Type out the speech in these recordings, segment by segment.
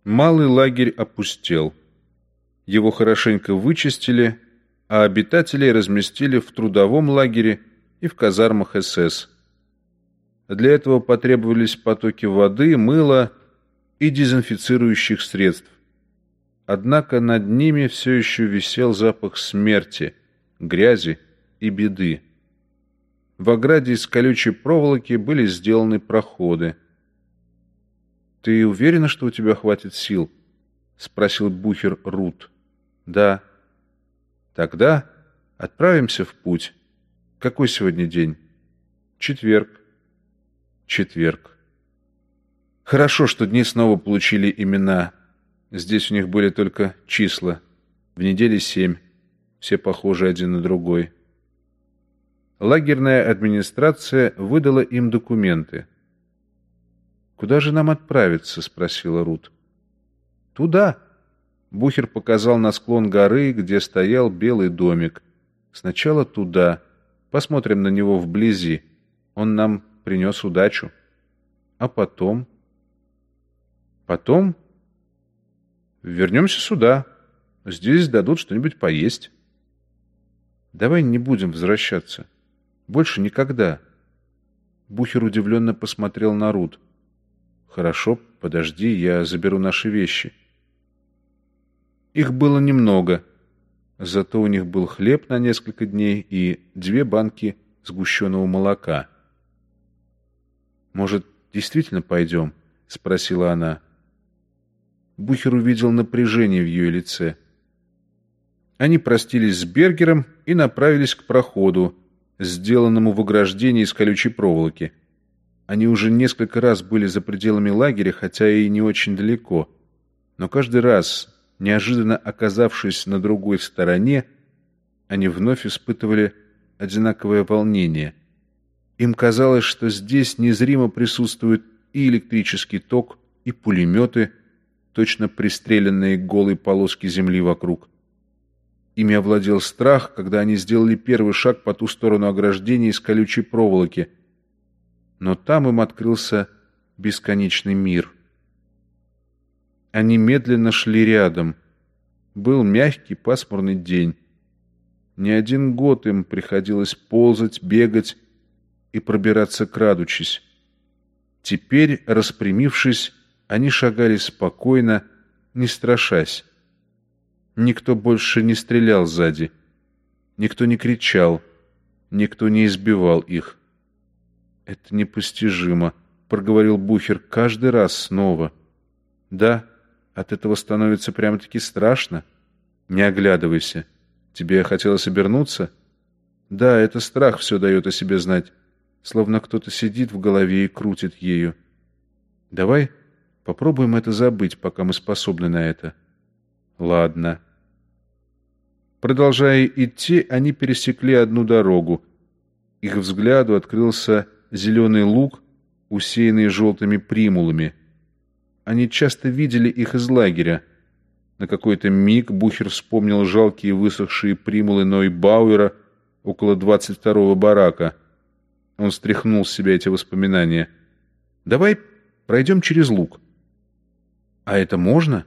Малый лагерь опустел. Его хорошенько вычистили, а обитателей разместили в трудовом лагере и в казармах СС. Для этого потребовались потоки воды, мыла и дезинфицирующих средств. Однако над ними все еще висел запах смерти, грязи и беды. В ограде из колючей проволоки были сделаны проходы. «Ты уверена, что у тебя хватит сил?» — спросил Бухер Рут. «Да». «Тогда отправимся в путь. Какой сегодня день?» «Четверг». «Четверг». Хорошо, что дни снова получили имена. Здесь у них были только числа. В неделе 7. Все похожи один на другой. Лагерная администрация выдала им документы. «Куда же нам отправиться?» — спросила Рут. «Туда». Бухер показал на склон горы, где стоял белый домик. «Сначала туда. Посмотрим на него вблизи. Он нам принес удачу. А потом...» «Потом вернемся сюда. Здесь дадут что-нибудь поесть». «Давай не будем возвращаться. Больше никогда». Бухер удивленно посмотрел на Рут. «Хорошо, подожди, я заберу наши вещи». Их было немного, зато у них был хлеб на несколько дней и 2 банки сгущенного молока. «Может, действительно пойдем?» — спросила она. Бухер увидел напряжение в ее лице. Они простились с Бергером и направились к проходу, сделанному в ограждении из колючей проволоки. Они уже несколько раз были за пределами лагеря, хотя и не очень далеко. Но каждый раз, неожиданно оказавшись на другой стороне, они вновь испытывали одинаковое волнение. Им казалось, что здесь незримо присутствует и электрический ток, и пулеметы, точно пристреленные к голой полоске земли вокруг. Ими овладел страх, когда они сделали первый шаг по ту сторону ограждения из колючей проволоки. Но там им открылся бесконечный мир. Они медленно шли рядом. Был мягкий пасмурный день. Не один год им приходилось ползать, бегать и пробираться крадучись. Теперь, распрямившись, они шагали спокойно, не страшась. Никто больше не стрелял сзади. Никто не кричал. Никто не избивал их. «Это непостижимо», — проговорил Бухер каждый раз снова. «Да, от этого становится прямо-таки страшно. Не оглядывайся. Тебе хотелось обернуться?» «Да, это страх все дает о себе знать, словно кто-то сидит в голове и крутит ею. Давай попробуем это забыть, пока мы способны на это». «Ладно». Продолжая идти, они пересекли одну дорогу. Их взгляду открылся зеленый луг, усеянный желтыми примулами. Они часто видели их из лагеря. На какой-то миг Бухер вспомнил жалкие высохшие примулы Нойбауэра около 22-го барака. Он стряхнул с себя эти воспоминания. «Давай пройдем через луг». «А это можно?»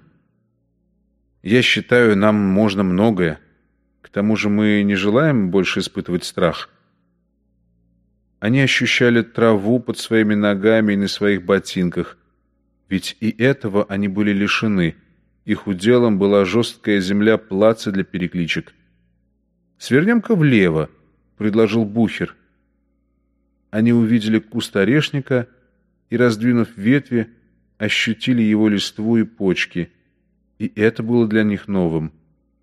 «Я считаю, нам можно многое. К тому же мы не желаем больше испытывать страх». Они ощущали траву под своими ногами и на своих ботинках. Ведь и этого они были лишены. Их уделом была жесткая земля плаца для перекличек. «Свернем-ка влево», — предложил Бухер. Они увидели куст орешника и, раздвинув ветви, ощутили его листву и почки. И это было для них новым.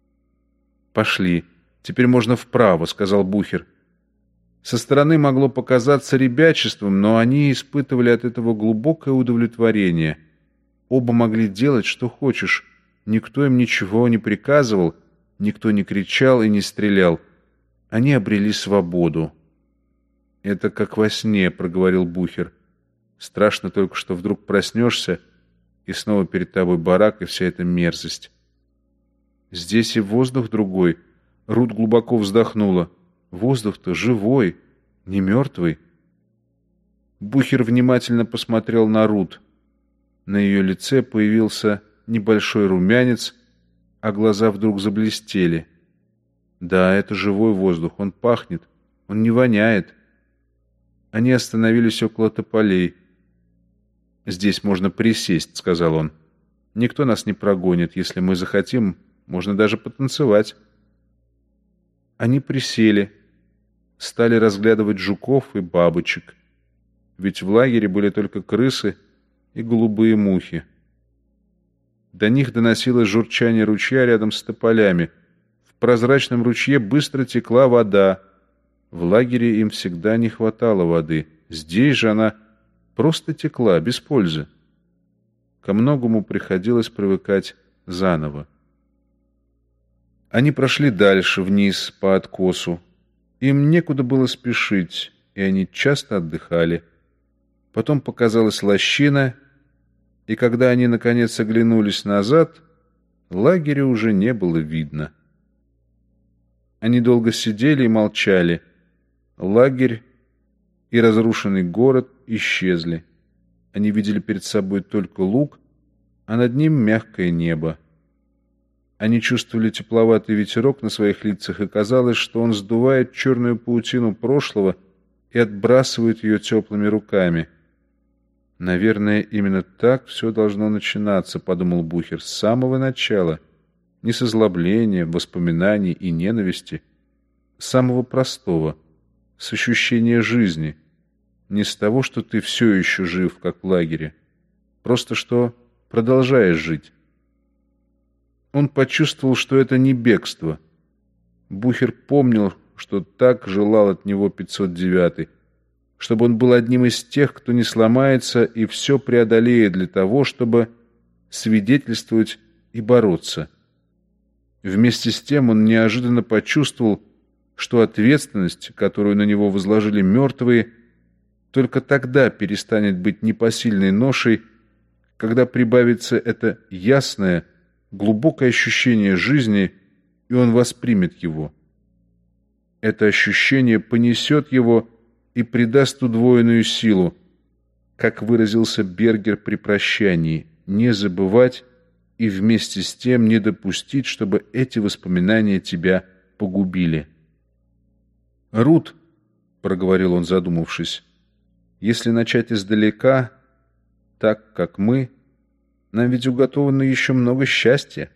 «Пошли. Теперь можно вправо», — сказал Бухер. Со стороны могло показаться ребячеством, но они испытывали от этого глубокое удовлетворение. Оба могли делать, что хочешь. Никто им ничего не приказывал, никто не кричал и не стрелял. Они обрели свободу. «Это как во сне», — проговорил Бухер. «Страшно только, что вдруг проснешься, и снова перед тобой барак и вся эта мерзость». «Здесь и воздух другой». Рут глубоко вздохнула. «Воздух-то живой, не мертвый». Бухер внимательно посмотрел на Рут. На ее лице появился небольшой румянец, а глаза вдруг заблестели. Да, это живой воздух, он пахнет, он не воняет. Они остановились около тополей. «Здесь можно присесть», — сказал он. «Никто нас не прогонит. Если мы захотим, можно даже потанцевать». Они присели, стали разглядывать жуков и бабочек. Ведь в лагере были только крысы и голубые мухи. До них доносилось журчание ручья рядом с тополями. В прозрачном ручье быстро текла вода. В лагере им всегда не хватало воды. Здесь же она просто текла, без пользы. Ко многому приходилось привыкать заново. Они прошли дальше, вниз, по откосу. Им некуда было спешить, и они часто отдыхали. Потом показалась лощина, и когда они, наконец, оглянулись назад, лагеря уже не было видно. Они долго сидели и молчали. Лагерь и разрушенный город исчезли. Они видели перед собой только луг, а над ним мягкое небо. Они чувствовали тепловатый ветерок на своих лицах, и казалось, что он сдувает черную паутину прошлого и отбрасывает ее теплыми руками. «Наверное, именно так все должно начинаться», — подумал Бухер, — «с самого начала, не с озлобления, воспоминаний и ненависти, с самого простого, с ощущения жизни, не с того, что ты все еще жив, как в лагере, просто что продолжаешь жить». Он почувствовал, что это не бегство. Бухер помнил, что так желал от него 509-й, чтобы он был одним из тех, кто не сломается и все преодолеет для того, чтобы свидетельствовать и бороться. Вместе с тем он неожиданно почувствовал, что ответственность, которую на него возложили мертвые, только тогда перестанет быть непосильной ношей, когда прибавится это ясное, глубокое ощущение жизни, и он воспримет его. Это ощущение понесет его и придаст удвоенную силу, как выразился Бергер при прощании, не забывать и вместе с тем не допустить, чтобы эти воспоминания тебя погубили. «Рут», — проговорил он, задумавшись, — «если начать издалека, так, как мы, нам ведь уготовано еще много счастья».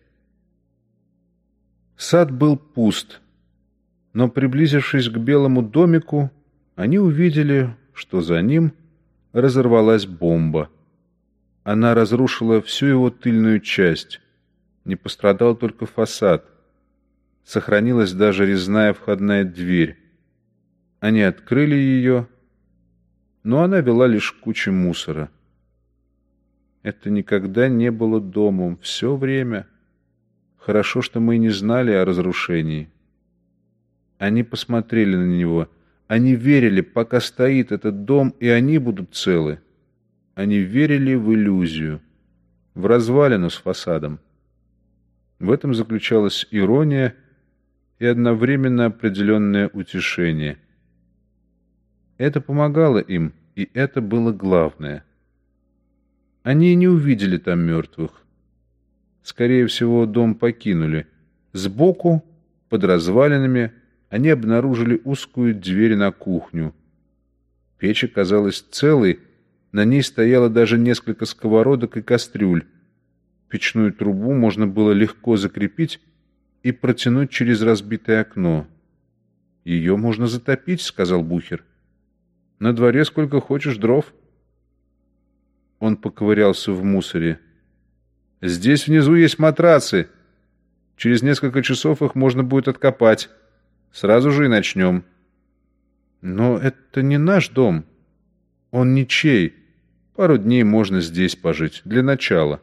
Сад был пуст, но, приблизившись к белому домику, они увидели, что за ним разорвалась бомба. Она разрушила всю его тыльную часть. Не пострадал только фасад. Сохранилась даже резная входная дверь. Они открыли ее, но она вела лишь к куче мусора. Это никогда не было домом, все время. Хорошо, что мы не знали о разрушении. Они посмотрели на него. Они верили, пока стоит этот дом, и они будут целы. Они верили в иллюзию, в развалину с фасадом. В этом заключалась ирония и одновременно определенное утешение. Это помогало им, и это было главное. Они не увидели там мертвых. Скорее всего, дом покинули. Сбоку, под развалинами, они обнаружили узкую дверь на кухню. Печь оказалась целой, на ней стояло даже несколько сковородок и кастрюль. Печную трубу можно было легко закрепить и протянуть через разбитое окно. «Ее можно затопить», — сказал Бухер. «На дворе сколько хочешь дров». Он поковырялся в мусоре. «Здесь внизу есть матрацы. Через несколько часов их можно будет откопать. Сразу же и начнем». «Но это не наш дом. Он ничей. Пару дней можно здесь пожить, для начала».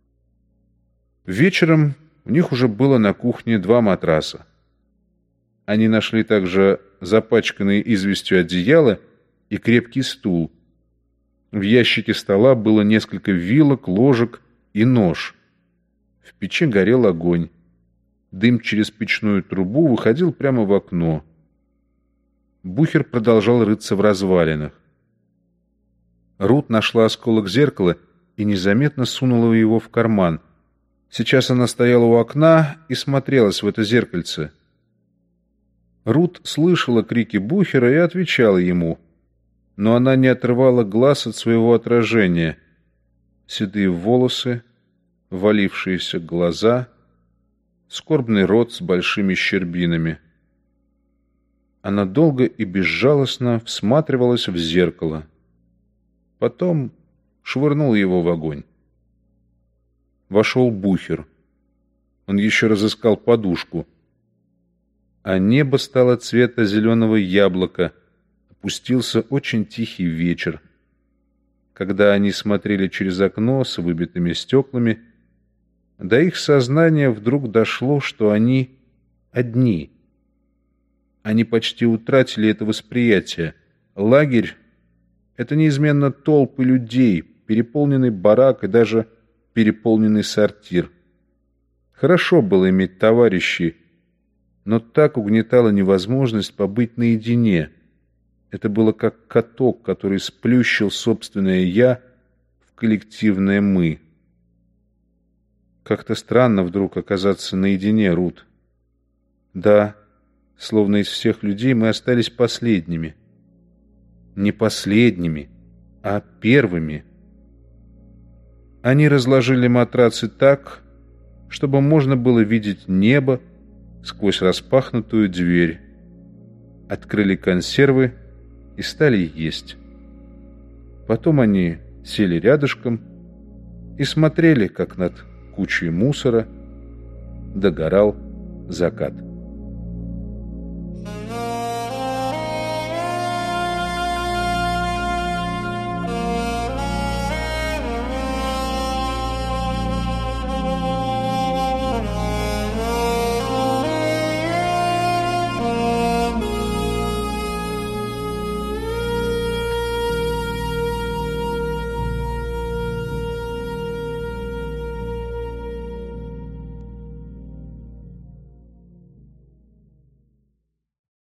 Вечером у них уже было на кухне 2 матраса. Они нашли также запачканные известью одеяло и крепкий стул. В ящике стола было несколько вилок, ложек и нож. В печи горел огонь. Дым через печную трубу выходил прямо в окно. Бухер продолжал рыться в развалинах. Рут нашла осколок зеркала и незаметно сунула его в карман. Сейчас она стояла у окна и смотрелась в это зеркальце. Рут слышала крики Бухера и отвечала ему, но она не отрывала глаз от своего отражения. Седые волосы, валившиеся глаза, скорбный рот с большими щербинами. Она долго и безжалостно всматривалась в зеркало. Потом швырнула его в огонь. Вошел Бухер. Он еще разыскал подушку. А небо стало цвета зеленого яблока. Опустился очень тихий вечер. Когда они смотрели через окно с выбитыми стеклами, до их сознания вдруг дошло, что они одни. Они почти утратили это восприятие. Лагерь — это неизменно толпы людей, переполненный барак и даже переполненный сортир. Хорошо было иметь товарищей, но так угнетала невозможность побыть наедине. Это было как каток, который сплющил собственное «я» в коллективное «мы». Как-то странно вдруг оказаться наедине, Рут. Да, словно из всех людей мы остались последними. Не последними, а первыми. Они разложили матрацы так, чтобы можно было видеть небо сквозь распахнутую дверь. Открыли консервы и стали есть. Потом они сели рядышком и смотрели, как над кучей мусора догорал закат.